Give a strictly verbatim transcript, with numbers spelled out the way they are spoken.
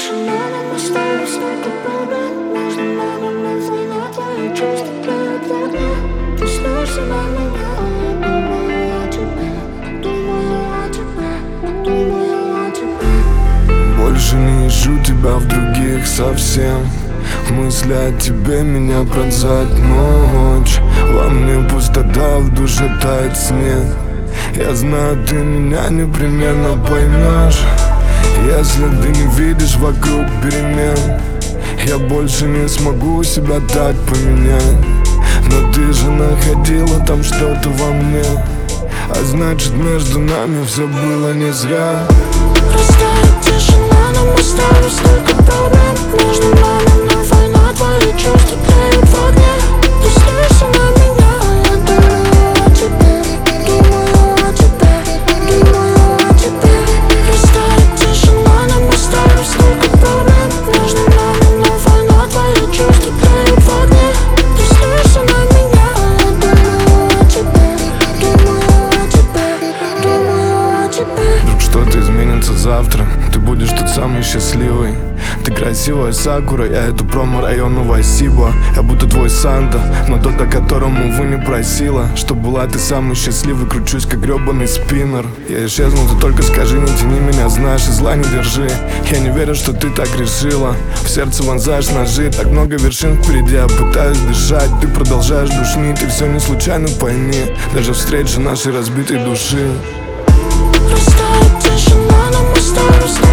тишина, но мы с тобой столько проблем. Между нами нет война, твои чувства тлеют в огне. Ты снишься на меня, а я думаю о тебе, думаю о тебе, думаю о тебе. Больше не ищу тебя в других совсем. Мысли о тебе меня пронзает ночь. Во мне пустота, в душе тает снег. Я знаю, ты меня непременно поймешь. Если ты не видишь вокруг перемен, я больше не смогу себя так поменять. Но ты же находила там что-то во мне, а значит между нами все было не зря. Растает тишина, но мы с тобой столько проблем. Между нами нет война, твои чувства тлеют в огне. Ты снишься на меня, а я думаю о тебе, думаю о тебе, думаю о тебе. Растает тишина, но мы с тобой столько проблем. Между нами нет война, твои чувства тлеют в огне. Ты снишься на меня, а я думаю о тебе, думаю о тебе, думаю о тебе. Вдруг что-то изменится завтра, ты будешь тот самый счастливый. Ты красивая сакура, я иду промо району Васиба. Я будто твой Санта, но тот, о котором, увы, не просила. Чтоб была ты самый счастливый, кручусь как гребаный спиннер. Я исчезну, ты только скажи, не тяни меня, знаешь, и зла не держи. Я не верю, что ты так решила. В сердце вонзаешь ножи, так много вершин впереди. Я пытаюсь дышать, ты продолжаешь душнить. И все не случайно, пойми, даже встреча нашей разбитой души. Растает тишина, но мы с тобой